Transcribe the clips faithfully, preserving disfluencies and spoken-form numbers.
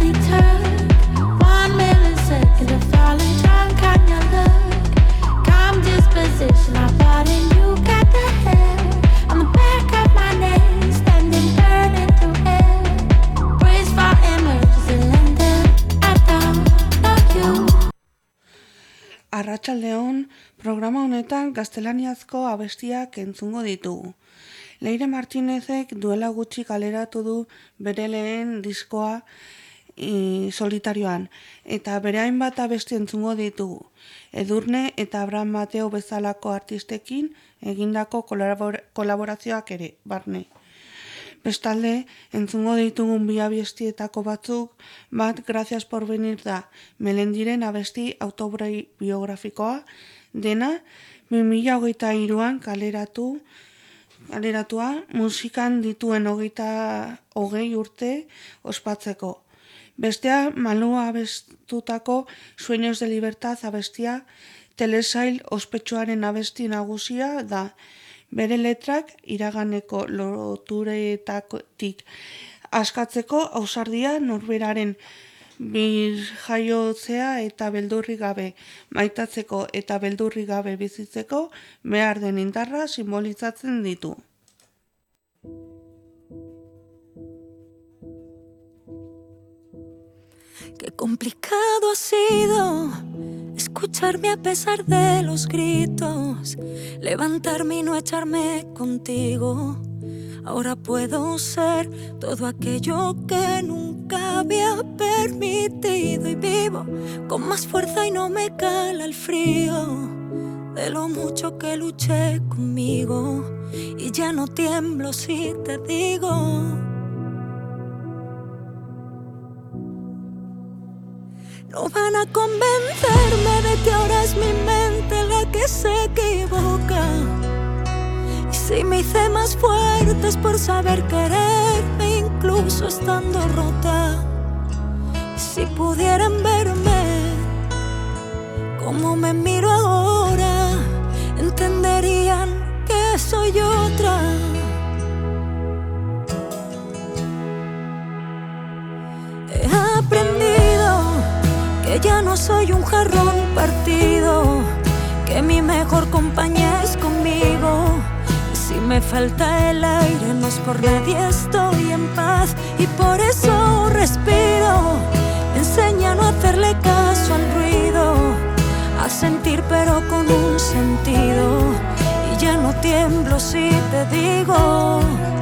barely turn. One millisecond of falling drunk on your look. Calm disposition, I bought and you got the hair on the back of my neck, standing burning through air. Brace for emergency London, I don't know you. Arratsaldeon, programa honetan gaztelaniazko abestiak entzungo ditugu. Leire Martinezek duela gutxi kaleratu du bere lehen diskoa i, solitarioan, eta bere hainbat abesti entzungo ditugu. Edurne eta Abraham Mateo bezalako artistekin egindako kolabor- kolaborazioak ere, barne. Bestalde, entzungo ditugun bi abestietako batzuk, bat Gracias por venir da, Melendiren abesti autobiografikoa, dena bi mila hogeita hiruan kaleratu, kaleratua musikan dituen hogeita hogei urte ospatzeko. Bestea, Malua abestutako Sueños de Libertad abestia, Telesail ospetsuaren abesti nagusia da. Bere letrak iraganeko loturetatik askatzeko ausardia norberaren birjaiotzea eta beldurri gabe maitatzeko eta beldurri gabe bizitzeko behar den indarra simbolizatzen ditu. Qué complicado ha sido escucharme a pesar de los gritos, levantarme y no echarme contigo. Ahora puedo ser todo aquello que nunca había permitido y vivo con más fuerza y no me cala el frío de lo mucho que luché conmigo y ya no tiemblo si te digo. No van a convencerme de que ahora es mi mente la que se equivoca. Y si me hice más fuerte es por saber quererme incluso estando rota. Y si pudieran verme como me miro ahora, entenderían que soy otra. He aprendido que ya no soy un jarrón partido, que mi mejor compañía es conmigo. Y si me falta el aire no es por nadie, estoy en paz y por eso respiro. Me enseña a no hacerle caso al ruido, a sentir pero con un sentido. Y ya no tiemblo si te digo.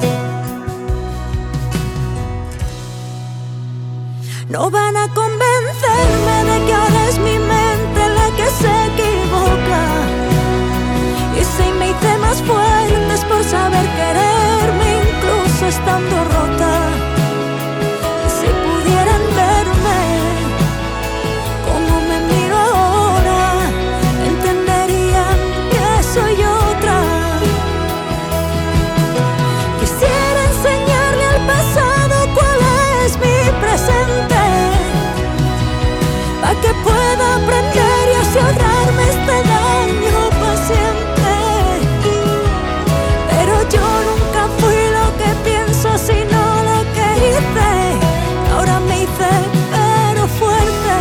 No van a convencerme de que ahora es mi mente la que se equivoca. Y si me hice más fuerte es por saber quererme incluso estando rota. Y si pudieran verme como me miro ahora, entenderían que soy otra. Quisiera enseñarle al pasado cuál es mi presente, para que pueda aprender y así ahorrarme este daño paciente. Pero yo nunca fui lo que pienso, sino lo que hice. Ahora me hice pero fuerte.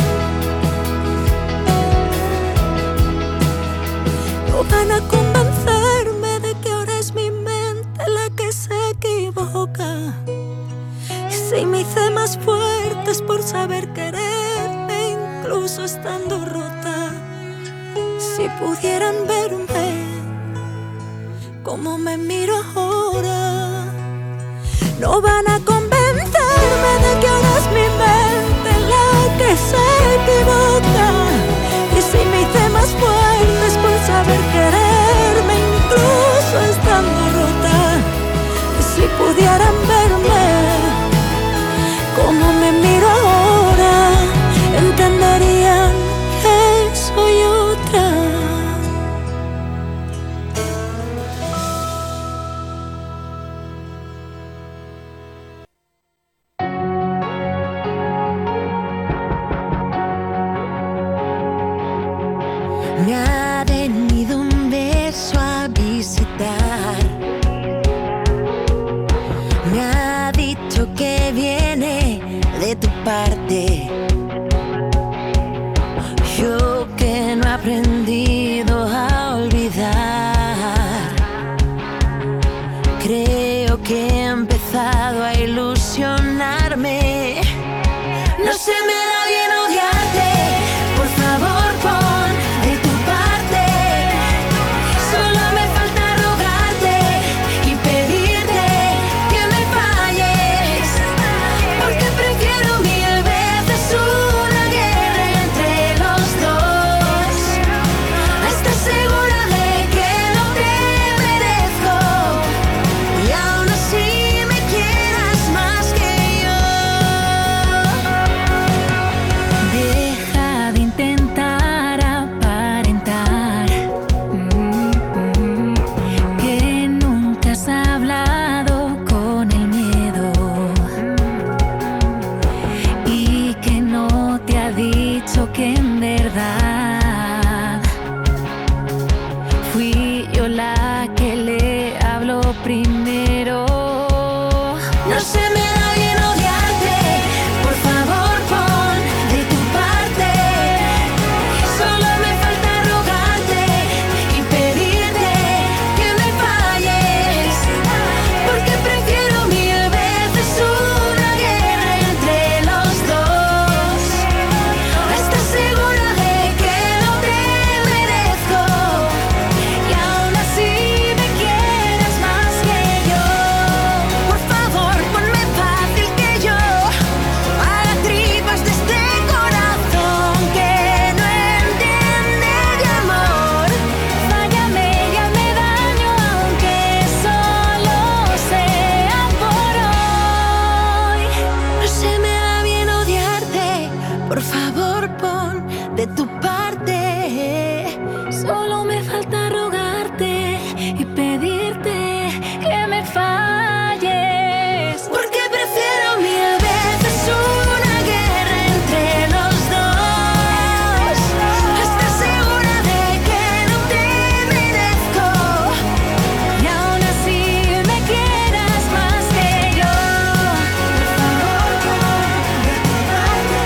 No van a convencerme de que ahora es mi mente la que se equivoca. Y si me hice más fuerte es por saber quererme incluso estando rota. Si pudieran verme como me miro ahora, no van a convencerme de que ahora es mi mente la que se equivoca. Y si me hice más fuerte es por saber quererme incluso estando rota. Y si pudieran verme como me miro ahora, entenderían que soy otra. Me ha venido un beso a visitar. Me ha dicho que viene de tu parte. Yo que no he aprendido a olvidar, creo que he empezado a ilusionarme. No se me da bien odiarte, por favor pon de tu parte. Solo me falta rogarte y pedirte que me falles, porque prefiero mil veces una guerra entre los dos. ¿Estás segura de que no te merezco y aún así me quieras más que yo? Deja de intentar aparentar mm, mm, que nunca has hablado con el miedo y que no te ha dicho que en verdad fui yo la que le habló primero. No se me da bien odiarte, por favor pon de tu parte. Solo me falta rogarte y pedirte que me falles, porque prefiero mil veces una guerra entre los dos. ¿Estás segura de que no te merezco y aún así me quieras más que yo? Por favor, ponme fácil que yo haga tripas de este corazón que no entiende de amor. Fállame y hazme daño aunque solo sea por hoy. No se me da bien odiarte, por favor pon de tu parte. Solo me falta rogarte y pedirte que me falles, porque prefiero mil veces una guerra entre los dos. ¿Estás segura de que no te merezco y aún así me quieras más que yo? Por favor, pon de tu parte.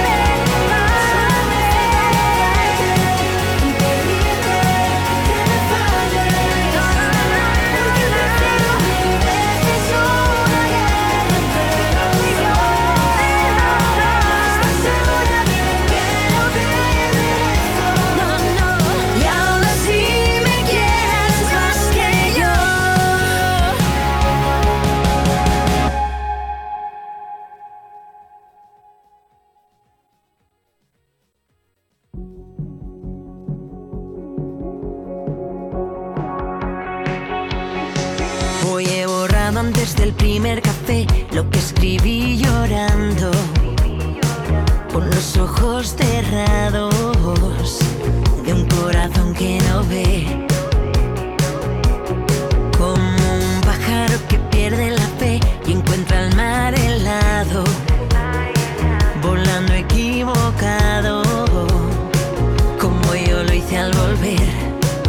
Y pedirte que me falles, porque prefiero mil veces una guerra entre los dos. ¿Estás segura de que no te merezco? No, no, y aún así me quieras más que yo. Hoy he borrado antes del primer café lo que escribí llorando, con los ojos cerrados de un corazón que no ve, como un pájaro que pierde la fe y encuentra el mar helado, volando equivocado, como yo lo hice al volver.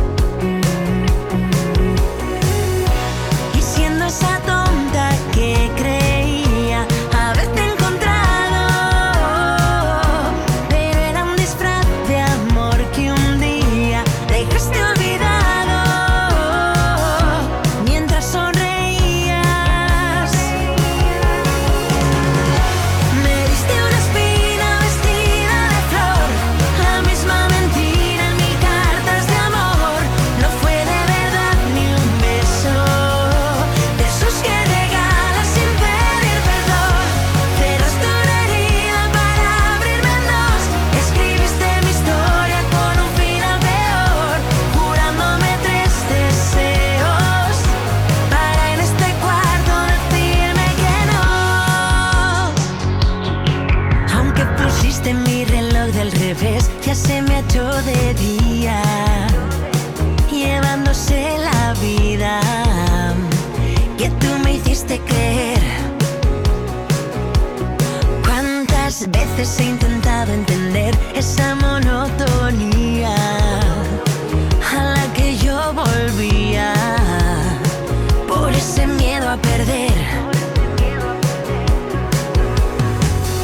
Y siendo esa tonta que creía haberte encontrado, pero era un disfraz de amor que un día dejaste olvidado. Mientras sonreías, me diste una espina vestida de flor, la misma mentira en mi cartas de amor. No fue de verdad ni un beso de esos que regalas sin pedir perdón. Cerraste una herida para abrirme en dos. Escribiste mi historia con un final peor, jurándome tres deseos para en este cuarto decirme que no. Aunque pusiste mi reloj del revés, ya se me ha hecho de día, llevándose la vida que tú me hiciste creer. ¿Cuántas veces he intentado entender esa monotonía a la que yo volvía por ese miedo a perder?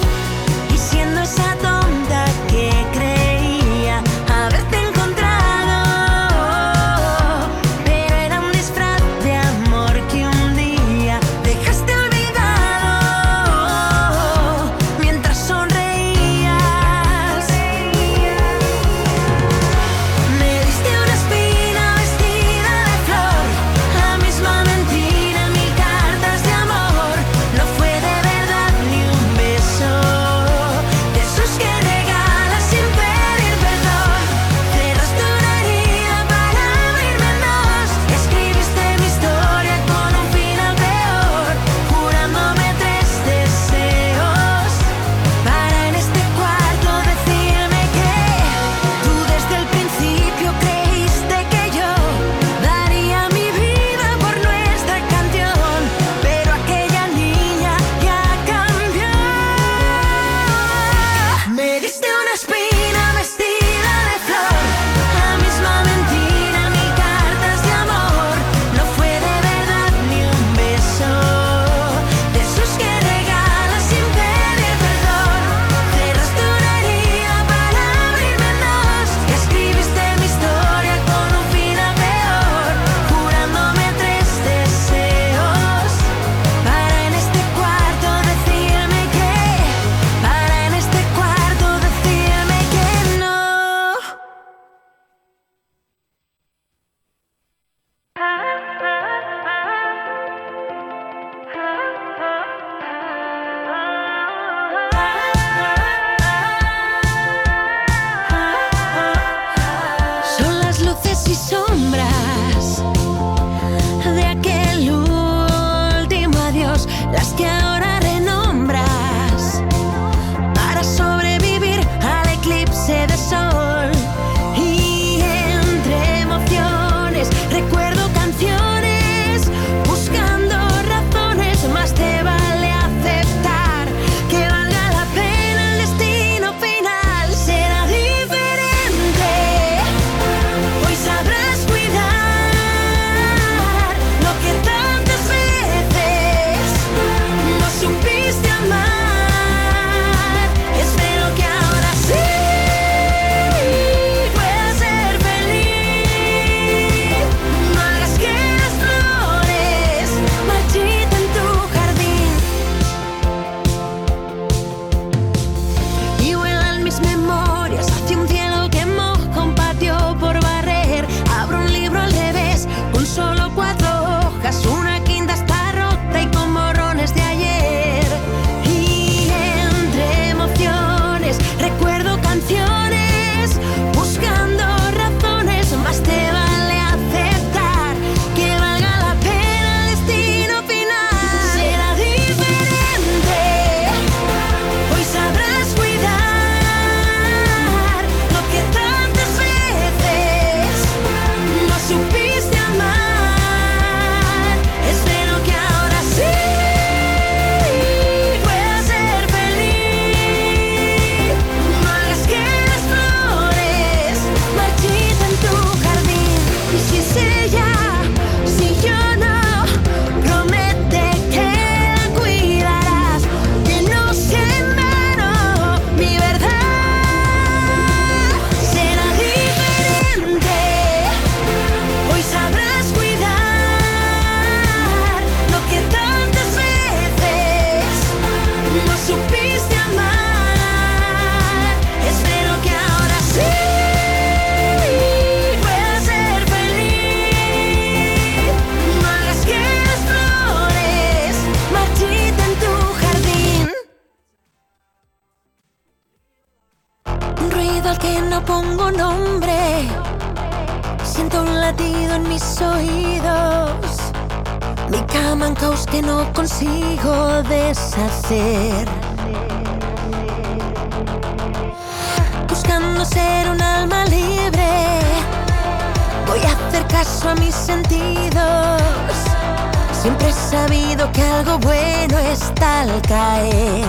al que no pongo nombre. Siento un latido en mis oídos. Mi cama en caos que no consigo deshacer. Buscando ser un alma libre, voy a hacer caso a mis sentidos. Siempre he sabido que algo bueno está al caer.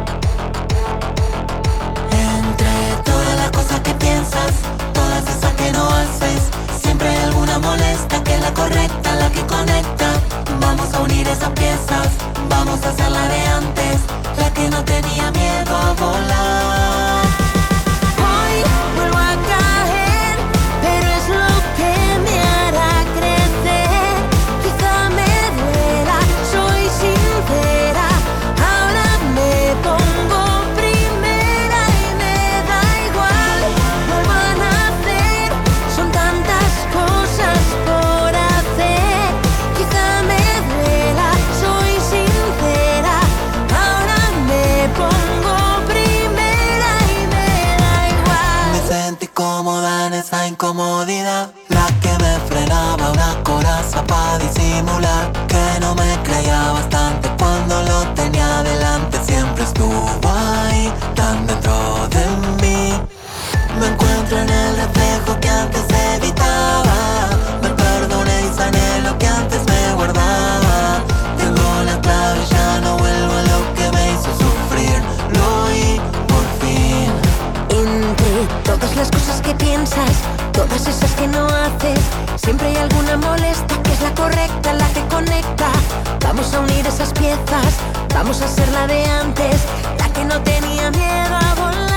Entre todas las cosas que piensas, todas esas que no haces, siempre hay alguna molesta que es la correcta, la que conecta. Vamos a unir esas piezas, vamos a hacer la de antes, la que no tenía miedo a volar. Hoy vuelvo a caer, pero es lo que me hará crecer. Quizá me duela, soy sincera. Ahora me pongo primera y me da igual. Vuelvo a nacer, son tantas cosas por hacer. Quizá me duela, soy sincera. Ahora me pongo primera y me da igual. Me sentí cómoda en esa incomodidad, la que me frenaba, una coraza para disimular que no me creía bastante cuando lo tenía delante. Siempre estuvo ahí, tan dentro de mí. Me encuentro en el reflejo que antes evitaba. Me perdoné y sané lo que antes me guardaba. Tengo la clave, ya no vuelvo a lo que me hizo sufrir. Lo oí por fin. Entre todas las cosas que piensas, todas esas que no haces, siempre hay alguna molesta que es la correcta, la que conecta. Vamos a unir esas piezas, vamos a hacer la de antes, la que no tenía miedo a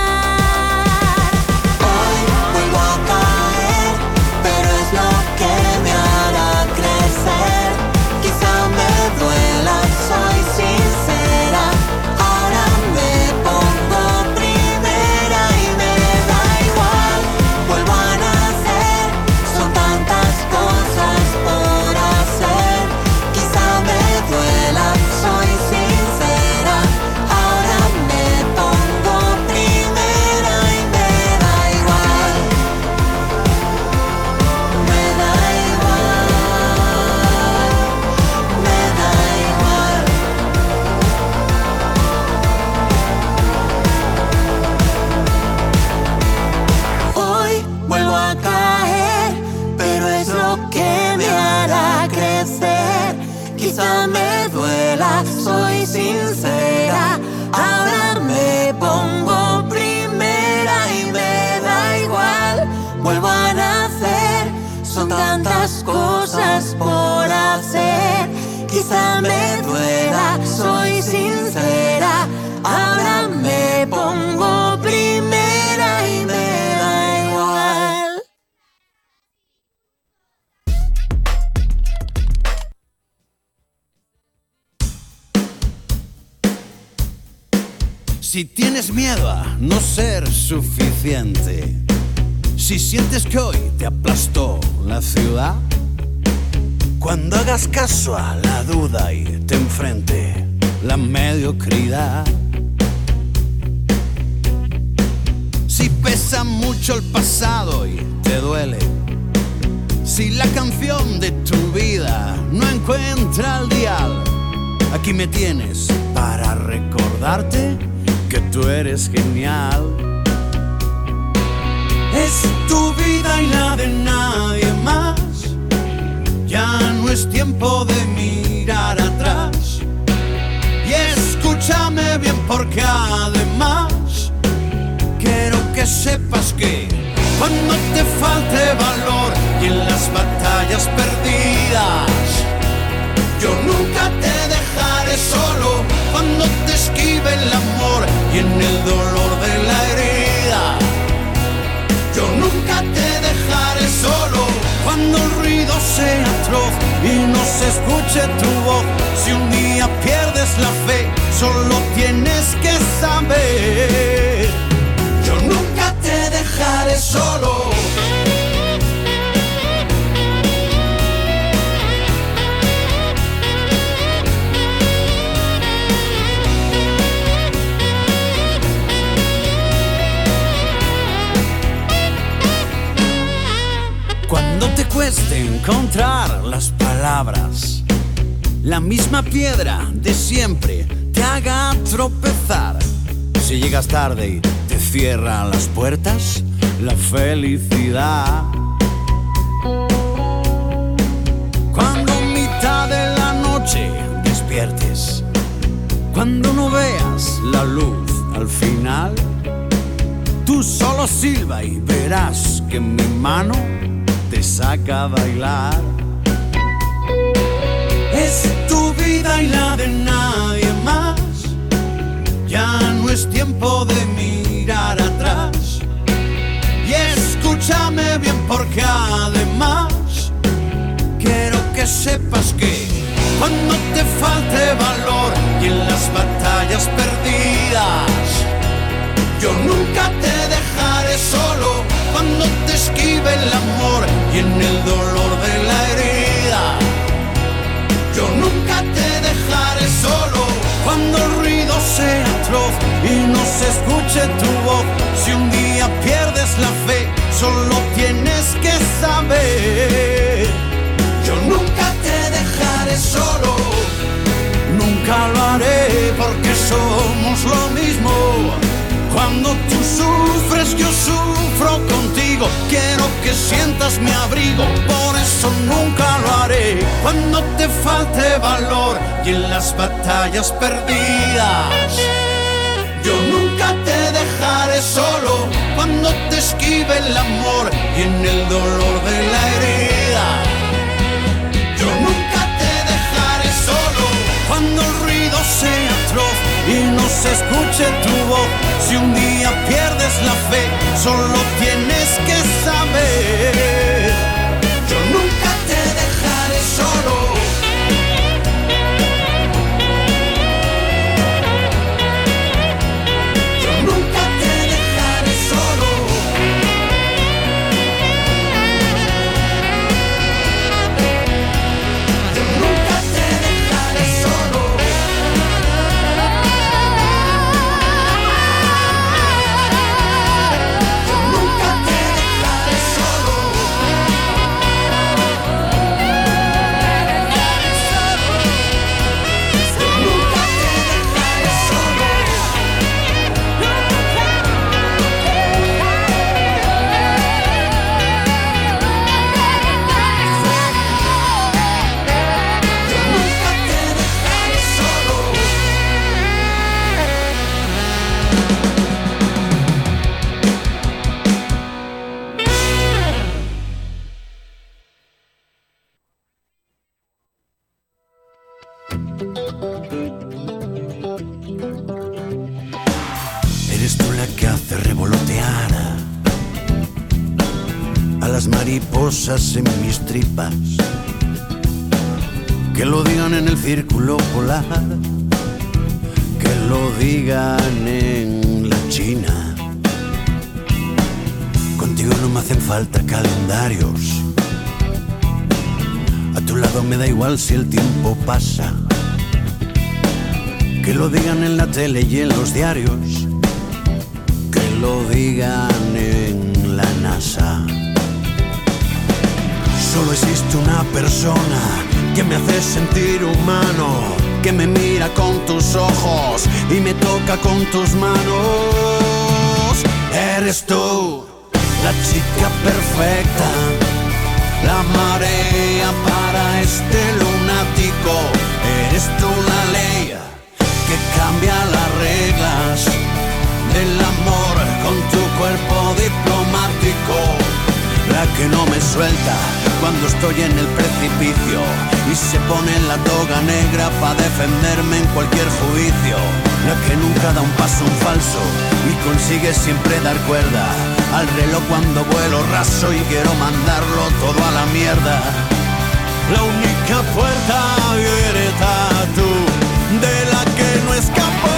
volar. Hoy vuelvo a caer, pero es lo que me hará crecer. Quizá me duela, soy sincera. Ahora me pongo primera y me da igual. Vuelvo a nacer, son tantas cosas por hacer. Quizá me duela, soy sincera. Ahora me pongo primera y me da igual. Me da igual. Me da igual. Hoy vuelvo a caer, pero es lo que me hará crecer. Quizá me duela, soy sincera. Ahora me pongo primera y me da igual. Vuelvo a nacer, son tantas cosas por hacer. Quizá me duela, soy sincera. Ahora me pongo primera y me da igual. Si tienes miedo a no ser suficiente, si sientes que hoy te aplastó la ciudad, cuando hagas caso a la duda y te enfrente la mediocridad, si pesa mucho el pasado y te duele, si la canción de tu vida no encuentra el dial, aquí me tienes para recordarte que tú eres genial. Es tu vida y la de nadie más. Ya no es tiempo de mirar atrás. Y escúchame bien porque además quiero que sepas que cuando te falte valor y en las batallas perdidas, yo nunca te dejaré solo. Cuando te esquive el amor y en el dolor de la herida, yo nunca te dejaré solo. Cuando el ruido sea atroz y no se escuche tu voz, si un día pierdes la fe, solo tienes que saber, yo nunca te dejaré solo. cueste encontrar las palabras, la misma piedra de siempre te haga tropezar. Si llegas tarde y te cierran las puertas, la felicidad. Cuando en mitad de la noche despiertes, cuando no veas la luz al final, tú solo silba y verás que mi mano te saca a bailar. Es tu vida y la de nadie más. Ya no es tiempo de mirar atrás. Y escúchame bien porque además quiero que sepas que cuando te falte valor y en las batallas perdidas, yo nunca te dejaré solo. Cuando te esquive el amor y en el dolor de la herida, yo nunca te dejaré solo. Cuando el ruido sea atroz y no se escuche tu voz, si un día pierdes la fe, solo tienes que saber, yo nunca te dejaré solo. Nunca lo haré porque somos lo mismo. Cuando tú sufres, yo sufro contigo. Quiero que sientas mi abrigo, por eso nunca lo haré. Cuando te falte valor y en las batallas perdidas, yo nunca te dejaré solo. Cuando te esquive el amor y en el dolor de la herida, yo nunca te dejaré solo. Cuando el ruido sea atroz y no se escuche tu voz, si un día pierdes la fe, solo tienes que saber, yo nunca te dejaré solo. Yo nunca te dejaré solo. Yo nunca te dejaré solo. Eres tú la que hace revolotear a las mariposas en mis tripas, que lo digan en el círculo polar, que lo digan en la China. Contigo no me hacen falta calendarios, a tu lado me da igual si el tiempo pasa, que lo digan en la tele y en los diarios, que lo digan en la NASA. Solo existe una persona que me hace sentir humano, que me mira con tus ojos y me toca con tus manos. Eres tú, la chica perfecta, la marea para este lunático. Eres tú la ley que cambia las reglas del amor con tu cuerpo diplomático, la que no me suelta cuando estoy en el precipicio y se pone la toga negra para defenderme en cualquier juicio, la que nunca da un paso en falso y consigue siempre dar cuerda al reloj cuando vuelo raso y quiero mandarlo todo a la mierda. La única puerta abierta tú, de la que no escapó.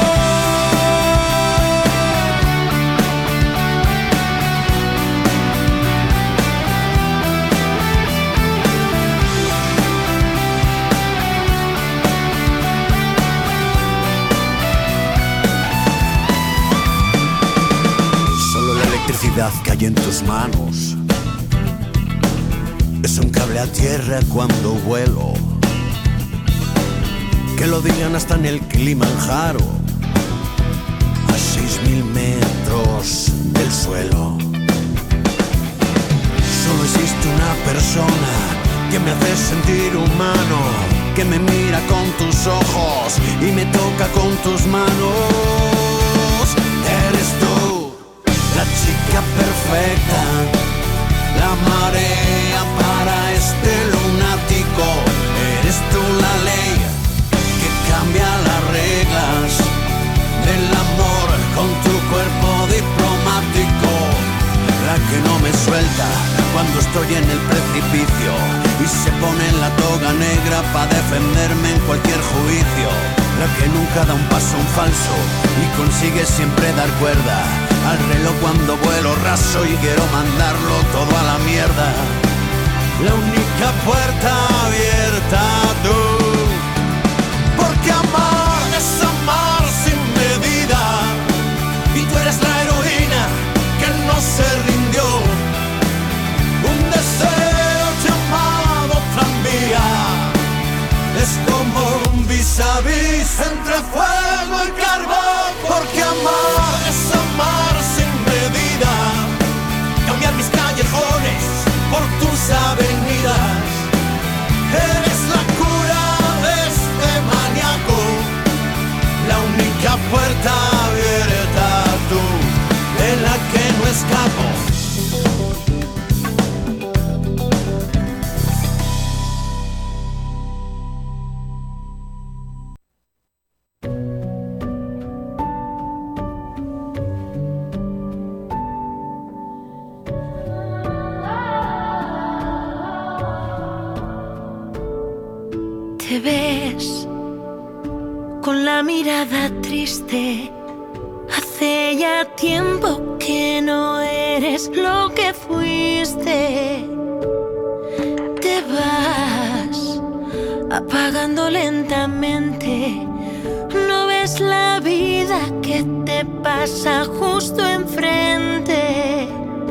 Solo la electricidad que hay en tus manos Es un cable a tierra cuando vuelo, que lo digan hasta en el Kilimanjaro, a seis mil metros del suelo. Solo existe una persona que me hace sentir humano, que me mira con tus ojos y me toca con tus manos. Eres tú, la chica perfecta, la marea para este lunático. Eres tú la ley que cambia las reglas del amor con tu cuerpo diplomático, la que no me suelta cuando estoy en el precipicio y se pone la toga negra para defenderme en cualquier juicio, la que nunca da un paso en falso y consigue siempre dar cuerda al reloj cuando vuelo raso y quiero mandarlo todo a la mierda. La única puerta abierta tú, porque amar es amar sin medida y tú eres la heroína que no se rindió. Un deseo llamado tranvía es como un vis a vis entre fuego y carbón, porque amar es amar sin medida, cambiar mis callejones por tus avenidas. Eres la cura de este maníaco, la única puerta abierta tú, de la que no escapo. Te ves con la mirada triste, hace ya tiempo que no eres lo que fuiste. Te vas apagando lentamente, no ves la vida que te pasa justo enfrente.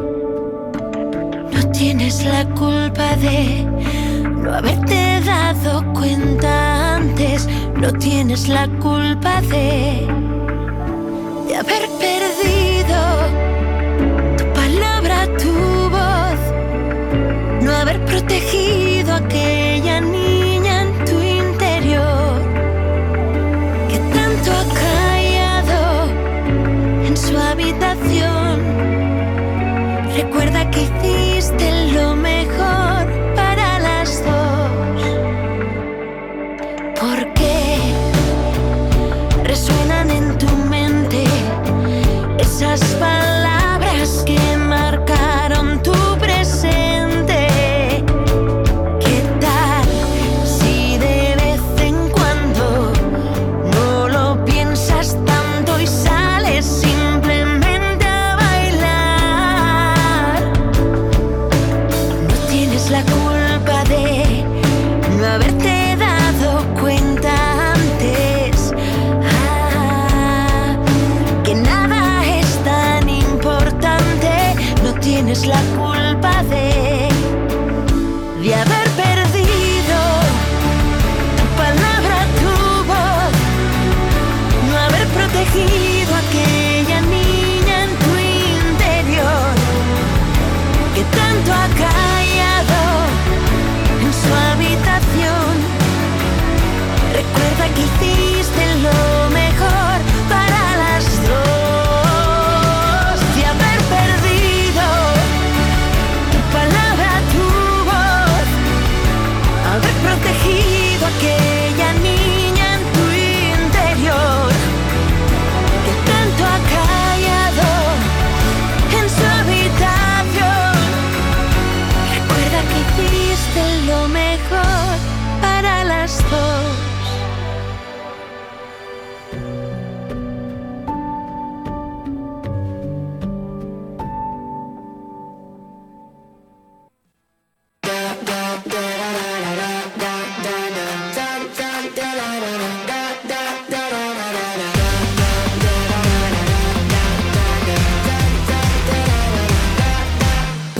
No tienes la culpa de no haberte dado cuenta antes, no tienes la culpa de, de haber perdido tu palabra, tu voz, no haber protegido a aquella niña en tu interior, que tanto ha callado en su habitación. Recuerda que hiciste lo mejor para las dos, porque resuenan en tu mente esas palabras que marcaron tu presente. ¿Qué tal si de vez en cuando no lo piensas tanto y sales simplemente a bailar? No tienes la culpa de no haberte dado cuenta antes, ah, que nada es tan importante.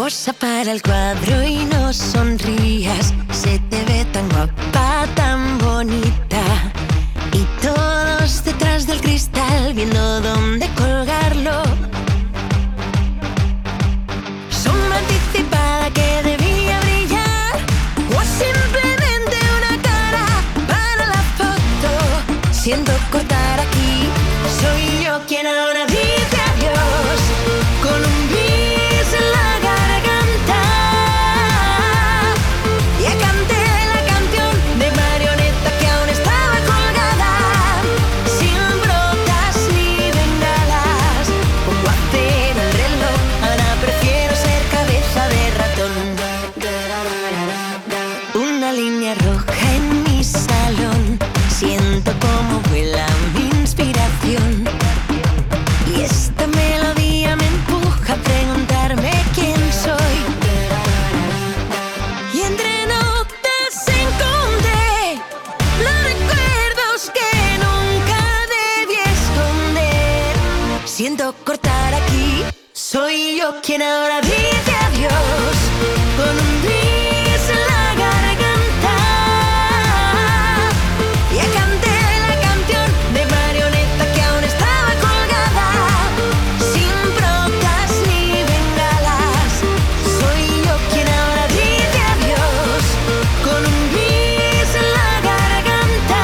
posa para el cuadro y no sonrías. Se te ve tan guapa, tan bonita. Y todos detrás del cristal viendo dónde colgarlo. Sombra anticipada que debía brillar, o simplemente una cara para la foto. Siento cortar aquí, soy yo quien ahora dice adiós con un bis en la garganta. Ya canté la canción de marioneta que aún estaba colgada, sin brotas ni bengalas. Pongo a hacer el reloj, ahora prefiero ser cabeza de ratón. Una línea roja en mi salón, siento como vuela mi inspiración. Y esta melodía me empuja a preguntarme quién soy. Y entre notas encontré los recuerdos que nunca debí esconder. Siento cortar aquí, soy yo quien ahora dice adiós con un bis en la garganta. Ya canté la canción de marioneta que aún estaba colgada, sin brotas ni bengalas. Soy yo quien ahora dice adiós con un bis en la garganta.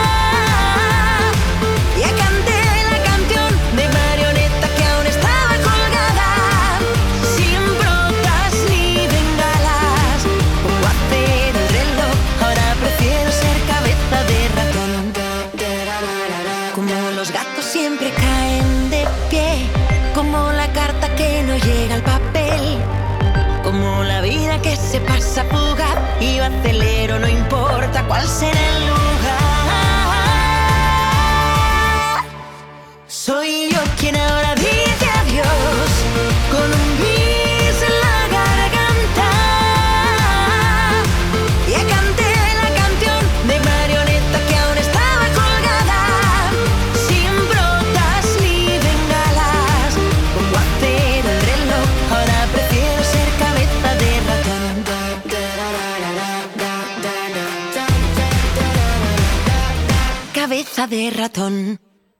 Ya canté la canción de marioneta que aún estaba colgada, sin brotas ni bengalas. Pongo a hacer el reloj, ahora prefiero ser cabeza de ratón. Como los gatos siempre caen de pie, como la carta que no llega al papel, como la vida que se pasa fugaz y yo acelero, no importa cuál será el lugar. Soy yo quien ahora dice adiós con un bis en la garganta. Ya canté la canción de marioneta que aún estaba colgada, sin brotas ni bengalas. Pongo a hacer el reloj, ahora prefiero ser cabeza de ratón. Cabeza de ratón.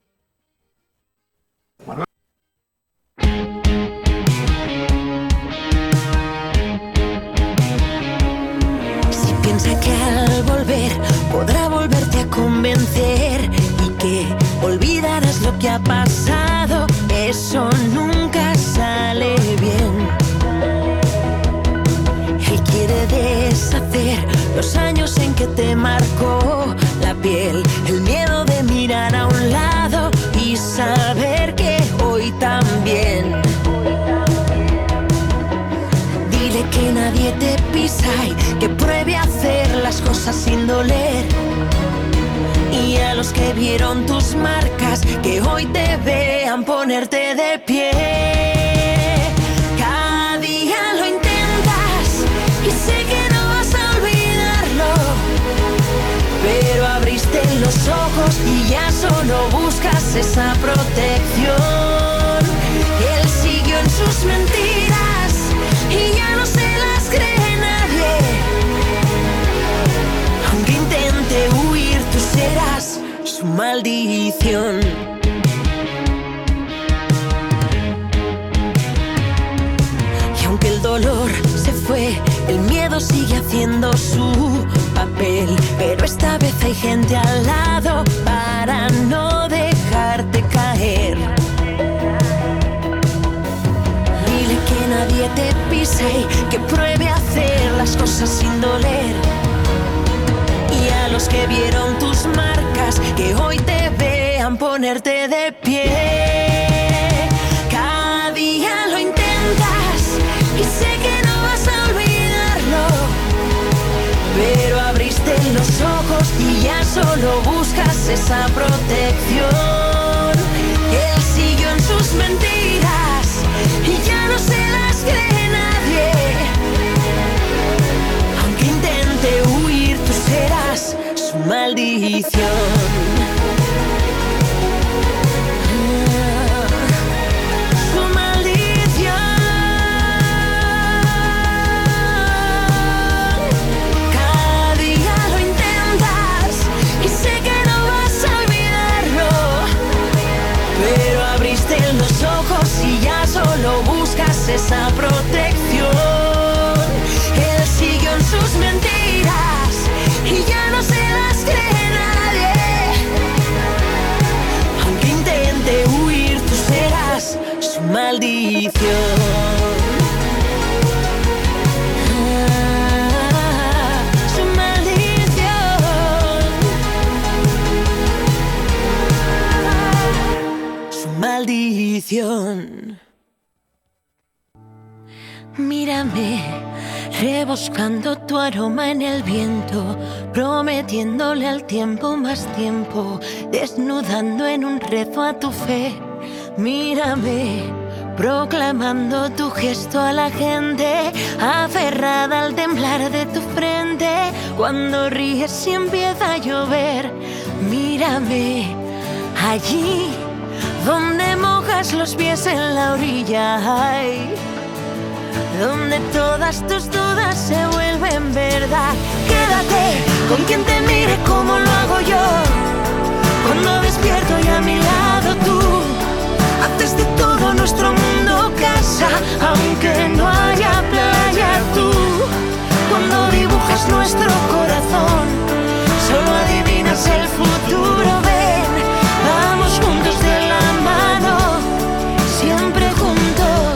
Si piensa que al volver podrá volverte a convencer y que olvidarás lo que ha pasado, eso nunca sale bien. Él quiere deshacer los años en que te marcó la piel, el miedo de mirar a un lado y saber que hoy también. Dile que nadie te pisa y que pruebe a hacer las cosas sin doler. Y a los que vieron tus marcas, que hoy te vean ponerte de pie. Cada día lo intentas y sé que no vas a olvidarlo, pero abriste los ojos y ya solo buscas esa protección. Él siguió en sus mentiras y ya no se las cree nadie. Aunque intente huir, tú serás su maldición. Y aunque el dolor se fue, el miedo sigue haciendo su papel. Pero esta vez hay gente al lado para no dejarte caer. Dile que nadie te pisa y que pruebe a hacer las cosas sin doler. Y a los que vieron tus marcas, que hoy te vean ponerte de pie. Cada día lo intentas y sé que no vas a olvidarlo, pero abriste los ojos y ya solo buscas esa protección. Él siguió en sus mentiras y ya no se las cree nadie. Aunque intente huir, tú serás su maldición. Su maldición. maldición. Maldición. Mírame, rebuscando tu aroma en el viento, prometiéndole al tiempo más tiempo, desnudando en un rezo a tu fe. Mírame, proclamando tu gesto a la gente, aferrada al temblar de tu frente, cuando ríes y empieza a llover. Mírame, allí donde mojas los pies en la orilla, ay, donde todas tus dudas se vuelven verdad. Quédate con quien te mire como lo hago yo, cuando despierto y a mi lado tú haces de todo nuestro mundo casa, aunque no haya playa tú. Cuando dibujas nuestro corazón, solo adivinas el futuro. Ven, vamos juntos de la mano, siempre juntos.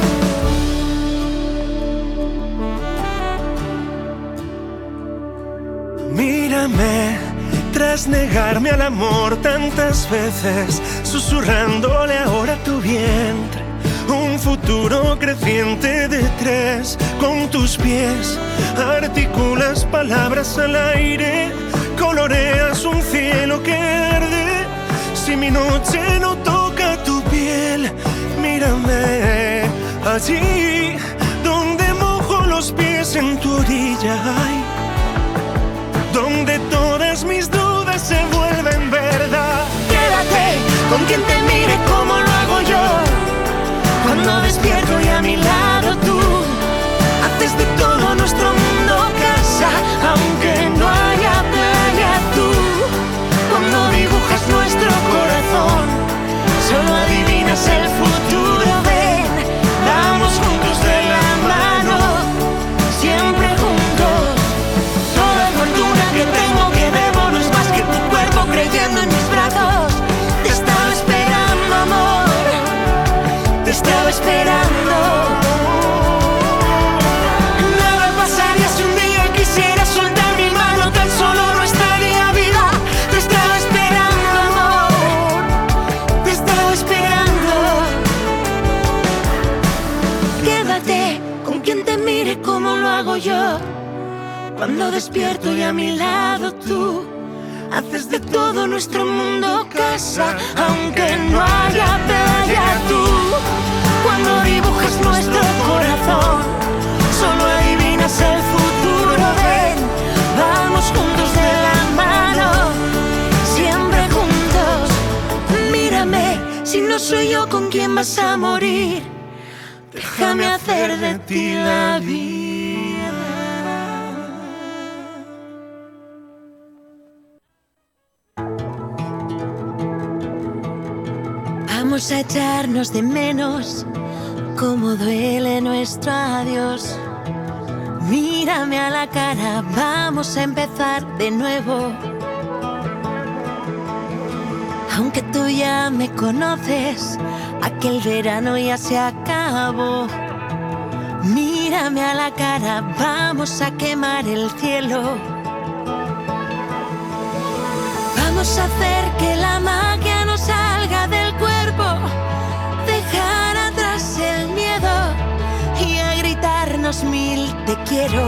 Mírame, tras negarme al amor tantas veces, susurrándole ahora a tu vientre un futuro creciente de tres. Con tus pies articulas palabras al aire, coloreas un cielo que arde. Si mi noche no toca tu piel, mírame allí donde mojo los pies en tu orilla, ay, donde todas mis dudas se vuelven verdad. Quédate con quien te mire como lo hago yo, cuando despierto y a mi lado tú haces de todo nuestro mundo casa, aunque no haya playa tú. Cuando dibujas nuestro corazón, solo adivinas el futuro. Ven, vamos juntos de la mano, siempre juntos. Toda fortuna que tengo, que debo, no es más que tu cuerpo creyendo en mis brazos. Te estaba esperando, amor, te estaba esperando. Nada pasaría si un día quisiera soltar mi mano, tan solo no estaría viva. Te estaba esperando, amor, te estaba esperando. Quédate con quien te mire como lo hago yo, cuando despierto y a mi lado tú haces de todo nuestro mundo casa, aunque no haya playa tú. Cuando dibujas nuestro corazón, solo adivinas el futuro. Ven, vamos juntos de la mano, siempre juntos. Mírame, si no soy yo con quien vas a morir, déjame hacer de ti la vida. Vamos a echarnos de menos, cómo duele nuestro adiós. Mírame a la cara, vamos a empezar de nuevo. Aunque tú ya me conoces, aquel verano ya se acabó. Mírame a la cara, vamos a quemar el cielo. Vamos a hacer que la magia no salga del cuerpo, dejar atrás el miedo y a gritarnos mil te quiero.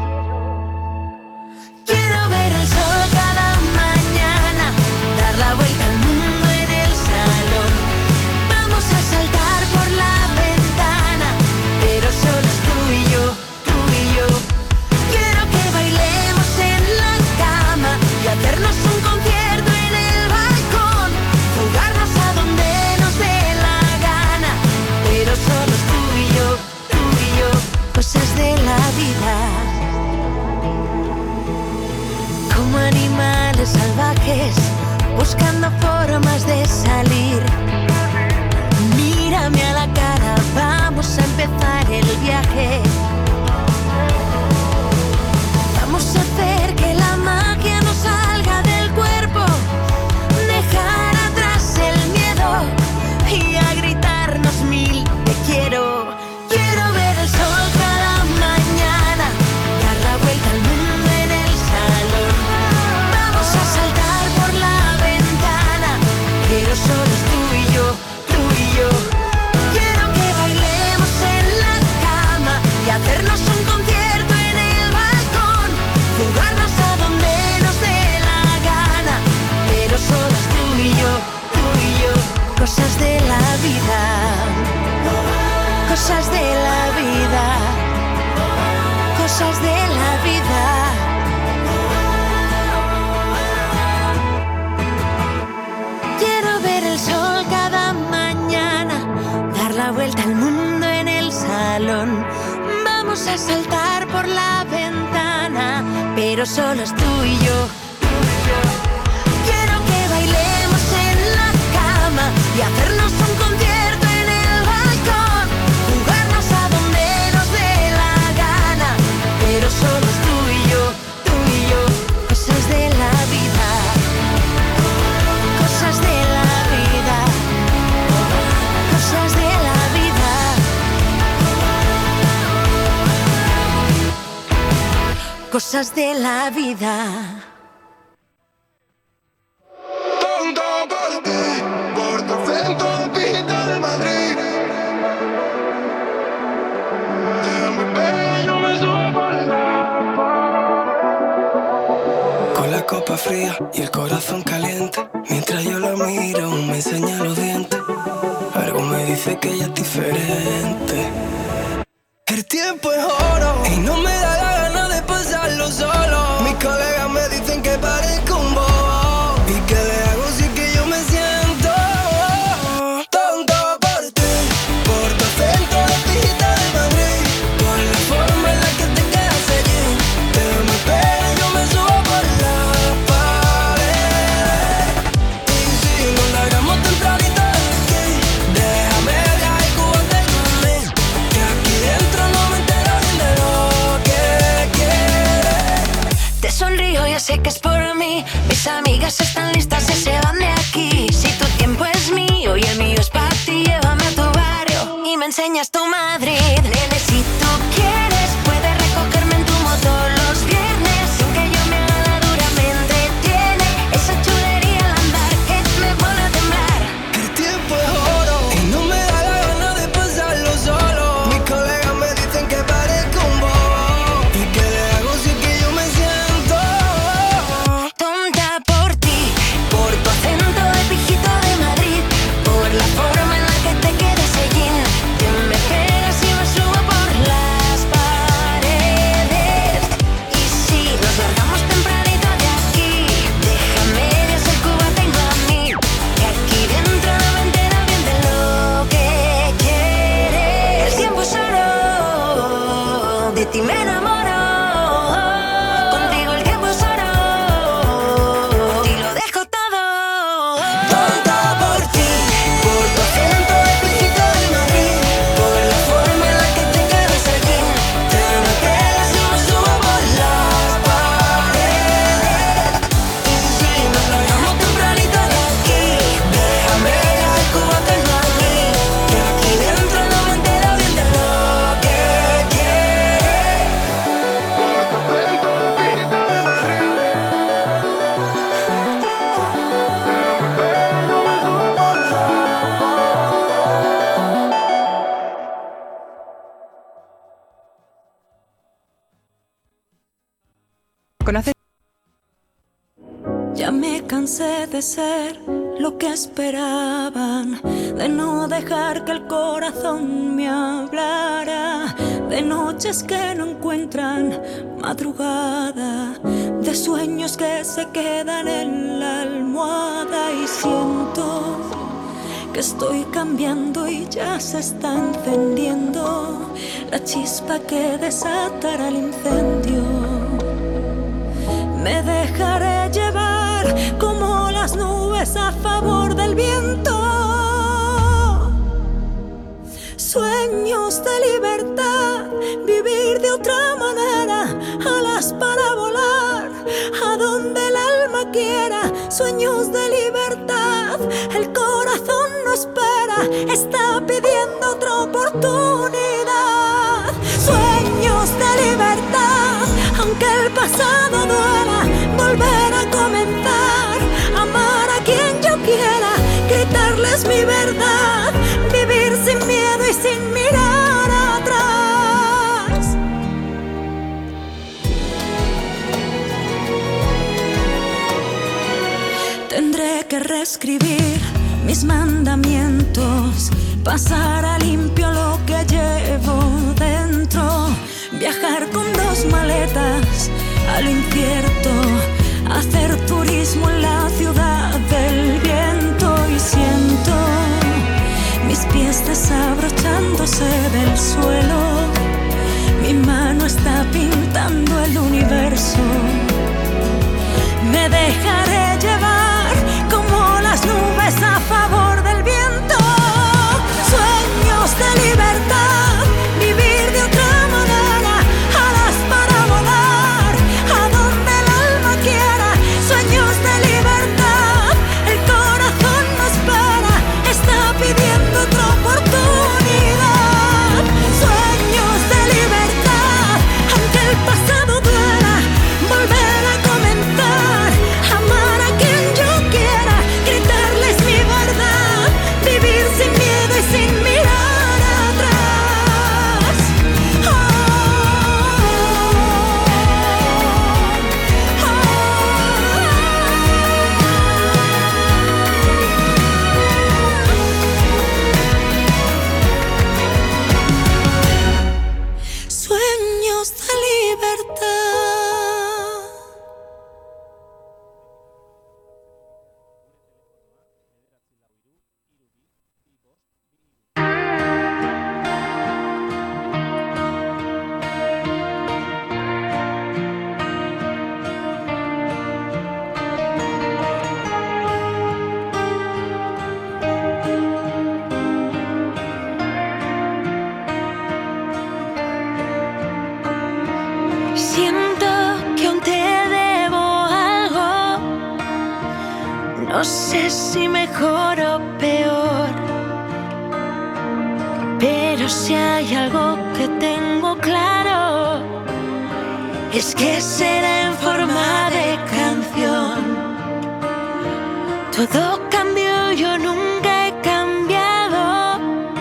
Quiero ver el sol cada mañana, dar la vuelta al mundo en el salón. Vamos a saltar por la ventana, pero solo es tú y yo, tú y yo. Quiero que bailemos en la cama y hacernos un concierto en el balcón, jugarnos a donde nos dé la gana, pero solo es tú y yo, tú y yo, cosas de la vida. pero solo es tú y yo, tú y yo. Quiero que bailemos en la cama y hacernos un concierto en el balcón, jugarnos a donde nos dé la gana, pero solo es tú y yo, tú y yo. Cosas de la vida, cosas de la vida, cosas de la vida. Quiero ver el sol cada mañana, dar la vuelta al mundo en el salón. Vamos a saltar por la ventana, pero solo es tú y yo, tú y yo. Quiero que bailemos en la cama y hacernos un concierto en el balcón, jugarnos a donde nos dé la gana, pero solo es tú y yo, tú y yo. Cosas de la vida, cosas de la vida, cosas de la vida, cosas de la vida. Tonto por ti, por tu acento pita de Madrid. Déjame ver, yo me subo por la pared. Con la copa fría y el corazón caliente, mientras yo la miro me enseña los dientes. Algo me dice que ella es diferente. El tiempo es oro y no me da la gana de pasarlo solo. Mis colegas me dicen que parezco un bobo. ¿Y qué le hago si que yo me siento tonto por ti, por tu acento de pijita de Madrid, por la forma en la que te quedas allí? Te me pega y yo me subo por la pared. Y si nos largamos tempranito de aquí, déjame viajar y cubate con mí, que aquí dentro no me entero bien de lo que quieres. Te sonrío, ya sé que es por mí. Mis amigas están listas y se van de aquí. Si tu tiempo es mío y el mío es para ti, llévame a tu barrio y me enseñas tu Madrid. Nene, si tú quieres, puedes recogerme en tu moto los viernes. Sin que yo me haga la dura, me entretiene esa chulería al andar que me pone a temblar. El tiempo es oro y no me da la gana de pasarlo solo. Mis colegas me dicen que parezco un bobo. ¿Y qué le hago si que yo me siento Tonta por ti, por tu acento de pijito de Madrid, por la forma en la que te quedas allí. Te me pegas y me subo por las paredes. Y si nos largamos tempranito de aquí, déjame de ser Cuba, tengo a mí, que aquí dentro no me entero bien de lo que quieres. El tiempo es oro, de ti me enamoro. Contigo el tiempo es oro, y lo dejo todo. tonta por ti, por tu acento de pijita de Madrid, por la forma en la que te quedas aquí? Te me pegas y me subo por las paredes. Y si nos largamos tempranito de aquí, déjame viajar y cúbate a mí, que aquí dentro no me entero bien de lo que quieres. Por tu acento de pijita de Madrid, ¿Conoces? Ya me cansé de ser lo que esperaban, de no dejar que el corazón me hablara, de noches que no encuentran madrugada, de sueños que se quedan en la almohada. Y siento que estoy cambiando y ya se está encendiendo la chispa que desatará el incendio. Me dejaré llevar como las nubes a favor del viento. Sueños de libertad, vivir de otra manera, alas para volar a donde el alma quiera. Sueños de libertad, el corazón no espera, está pidiendo otra oportunidad. Sueños de libertad, aunque el pasado duela, volver a comenzar, amar a quien yo quiera gritarles mi verdad, vivir sin miedo y sin mirar atrás. Tendré que reescribir mis mandamientos, pasar a limpio lo que llevo dentro, viajar con dos maletas a lo incierto, hacer turismo en la ciudad del viento. Y siento mis pies desabrochándose del suelo, mi mano está pintando el universo. Me dejaré llevar como las nubes a favor del viento. Sueños de libertad, vivir de otra manera, alas para volar a donde el alma quiera. Sueños de libertad, el corazón no espera, está pidiendo otra oportunidad. Sueños de libertad, aunque el pasado duela, volver a comenzar, amar a quien yo quiera, gritarles mi verdad, vivir sin miedo y sin mirar atrás. Oh, oh, oh. Sueños de libertad. Siento que aún te debo algo, no sé si mejor o peor, pero si hay algo que tengo claro, es que será en forma de canción. Todo cambió, yo nunca he cambiado,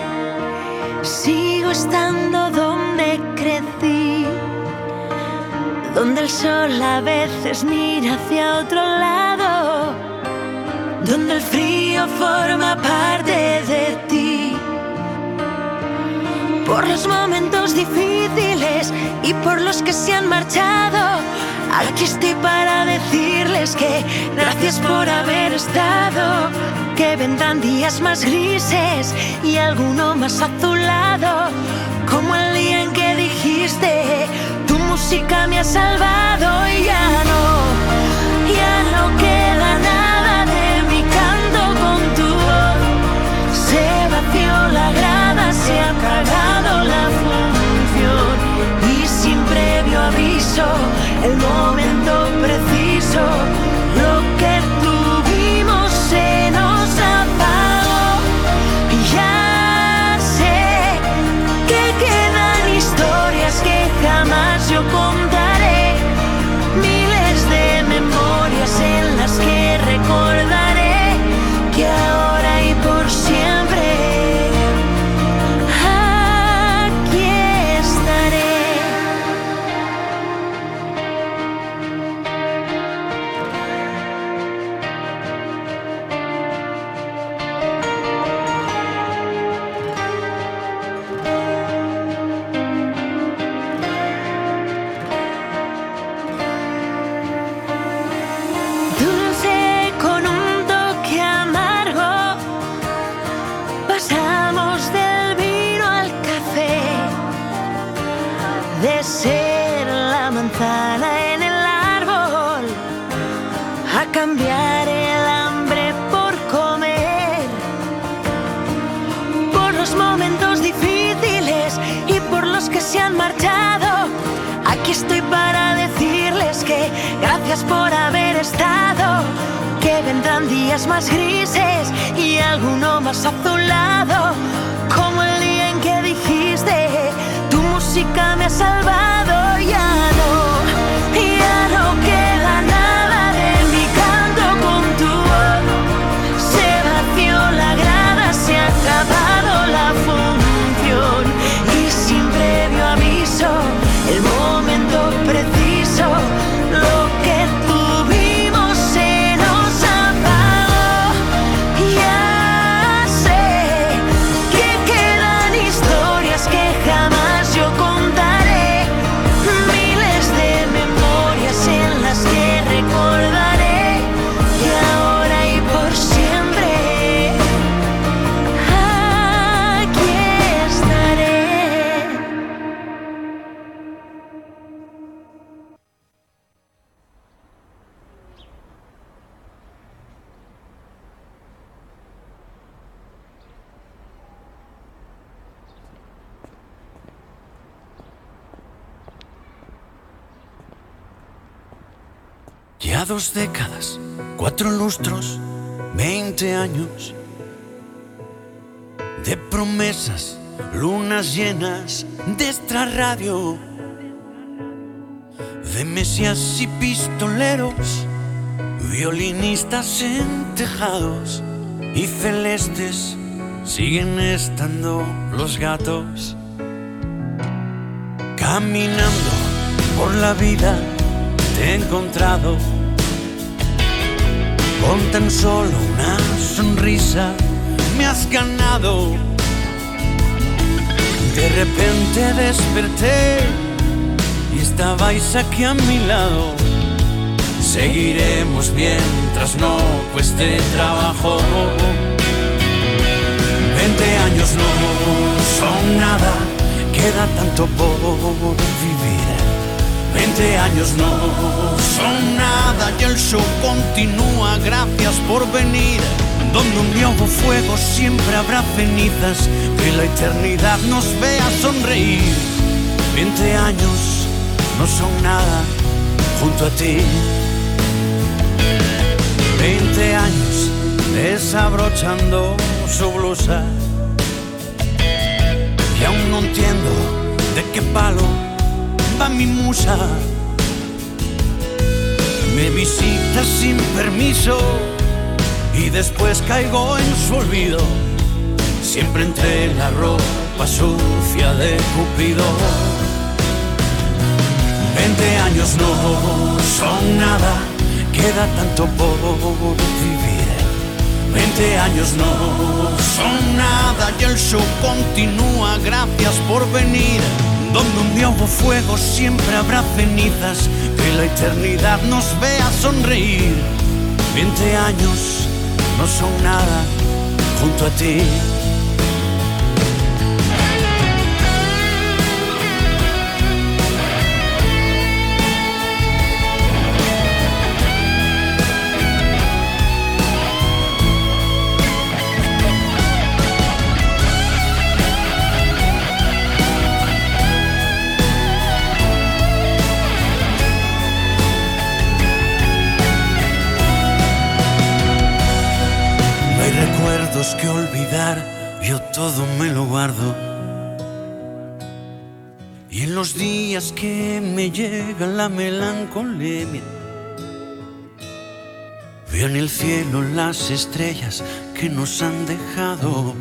sigo estando donde crecí, donde el sol a veces mira hacia otro lado, donde el frío forma parte de ti. Por los momentos difíciles y por los que se han marchado, aquí estoy para decirles que gracias por haber estado, que vendrán días más grises y alguno más azulado, como el día en que dijiste: tu música me ha salvado. Y ya no, ya no queda nada de mi canto con tu voz. Se vació la grada, se ha apagado la función, y sin previo aviso, el momento preciso, lo que tuvimos se nos apagó. Y ya sé que quedan historias que jamás yo contaré, miles de memorias en las que recordaré que ahora y por siempre aquí estaré. Dulce con un toque amargo, pasamos del vino al café, de ser la manzana en el árbol a cambiar el hambre por comer. Por los momentos difíciles y por los que se han marchado, aquí estoy para decirles que gracias por haber estado, que vendrán días más grises y alguno más azulado, como el día en que dijiste: tu música me ha salvado. Ya no, ya no queda nada de mi canto con tu voz. Se vació Ya dos décadas, cuatro lustros, veinte años de promesas, lunas llenas de extra radio, de mesías y pistoleros, violinistas en tejados y celestes siguen estando los gatos. Caminando por la vida te he encontrado con tan solo una sonrisa me has ganado. De repente desperté y estabais aquí a mi lado. Seguiremos mientras no cueste trabajo. Veinte años no son nada, queda tanto por vivir. Veinte años no son nada y el show continúa, gracias por venir. Donde un día hubo fuego siempre habrá cenizas, que la eternidad nos vea sonreír. Veinte años no son nada junto a ti. Veinte años desabrochando su blusa y aún no entiendo de qué palo va mi musa. Me visita sin permiso y después caigo en su olvido, siempre entre la ropa sucia de Cupido. Veinte años no son nada, queda tanto por vivir. Veinte años no son nada y el show continúa, gracias por venir. Donde un día hubo fuego siempre habrá cenizas, que la eternidad nos vea sonreír. Veinte años no son nada junto a ti. Que olvidar, yo todo me lo guardo. Y en los días que me llega la melancolía, veo en el cielo las estrellas que nos han dejado.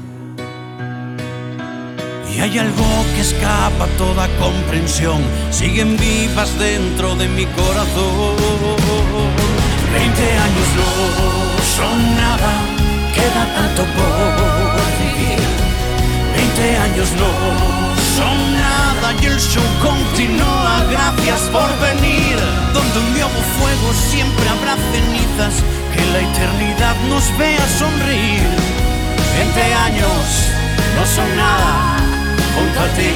Y hay algo que escapa a toda comprensión, siguen vivas dentro de mi corazón. Veinte años no son nada, queda tanto por vivir. Veinte años no son nada y el show continúa, gracias por venir. Donde un día hubo fuego siempre habrá cenizas, que la eternidad nos vea sonreír. Veinte años no son nada junto a ti.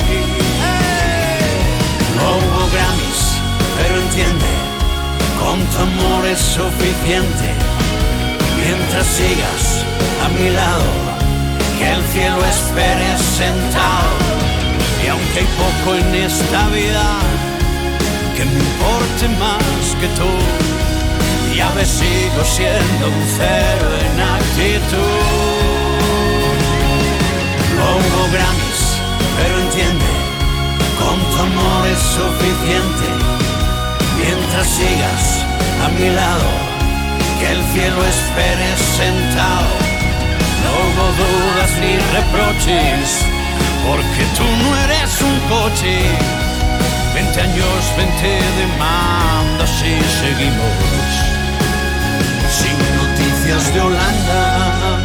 No hubo Grammys, pero entiende, con tu amor es suficiente. Mientras sigas a mi lado, que el cielo espere sentado. Y aunque hay poco en esta vida que me importe más que tú, ya ves, sigo siendo un cero en actitud. No hubo Grammys, pero entiende, con tu amor es suficiente. Mientras sigas a mi lado, que el cielo espere sentado. No hubo dudas ni reproches, porque tú no eres un coche. Veinte años, veinte demandas y seguimos sin noticias de Holanda.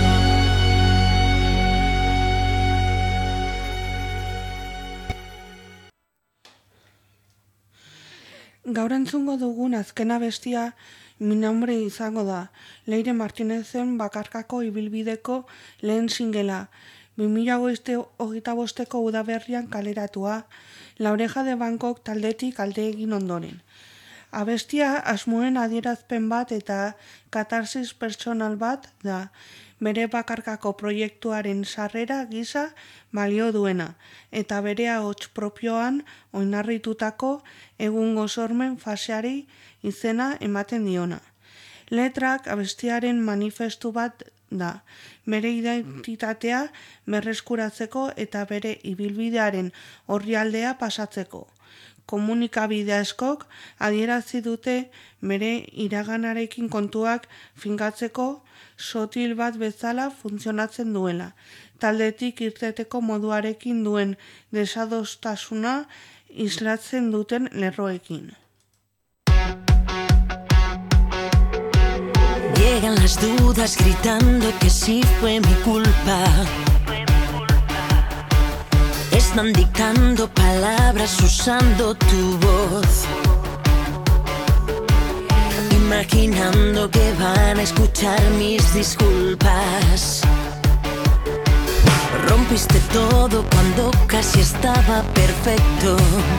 Gaur entzungo dugun azkena bestia Mi nombre izango da, Leire Martinezen bakarkako ibilbideko lehen singela, bi mila hogeita bosteko udaberrian kaleratua, La Oreja de Bangkok taldetik alde egin ondoren. Abestia asmoen adierazpen bat eta katarsis pertsonal bat da, bere bakarkako proiektuaren sarrera gisa balio duena, eta bere ahots propioan oinarritutako egungo sormen faseari izena ematen diona. Letrak abestiaren manifestu bat da, bere identitatea berreskuratzeko eta bere ibilbidearen orrialdea pasatzeko. Komunikabide askok adierazi dute bere iraganarekin kontuak finkatzeko sotil bat bezala funtzionatzen duela, taldetik irteteko moduarekin duen desadostasuna islatzen duten lerroekin. Llegan las dudas gritando que sí fue mi culpa. Están dictando palabras usando tu voz, imaginando que van a escuchar mis disculpas. Rompiste todo cuando casi estaba perfecto.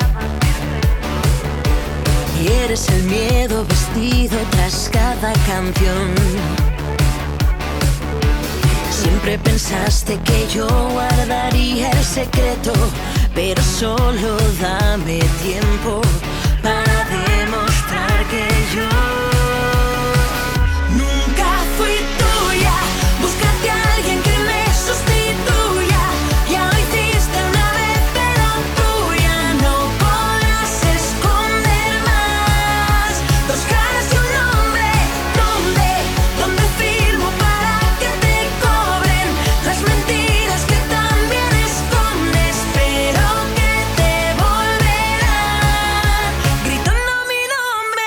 Y eres el miedo vestido tras cada canción. Siempre pensaste que yo guardaría el secreto, pero solo dame tiempo para demostrar que yo nunca fui tuya. Búscate a alguien que me sustituya. Ya lo hiciste una vez, pero tuya no podrás esconder más. Dos caras y un nombre, ¿dónde? ¿Dónde firmo para que te cobren las mentiras que también escondes, pero que te volverán gritando mi nombre?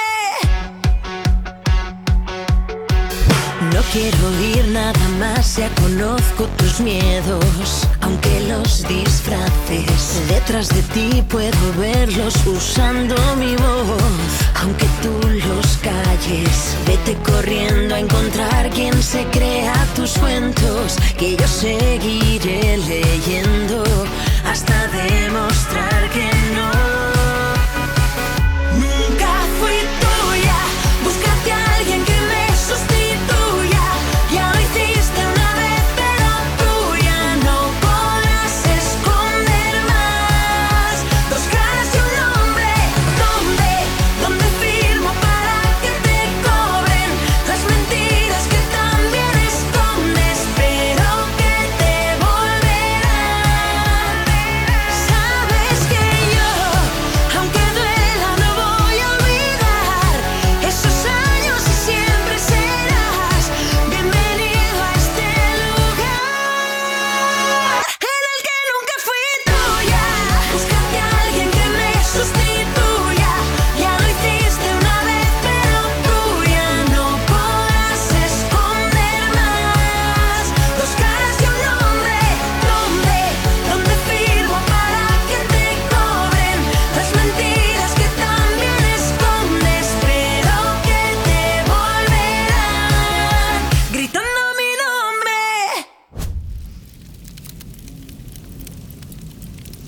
No quiero oír nada más, ya conozco tus miedos, aunque los disfraces. Detrás de ti puedo verlos usando mi voz, aunque tú los calles. Vete corriendo a encontrar quien se crea tus cuentos, que yo seguiré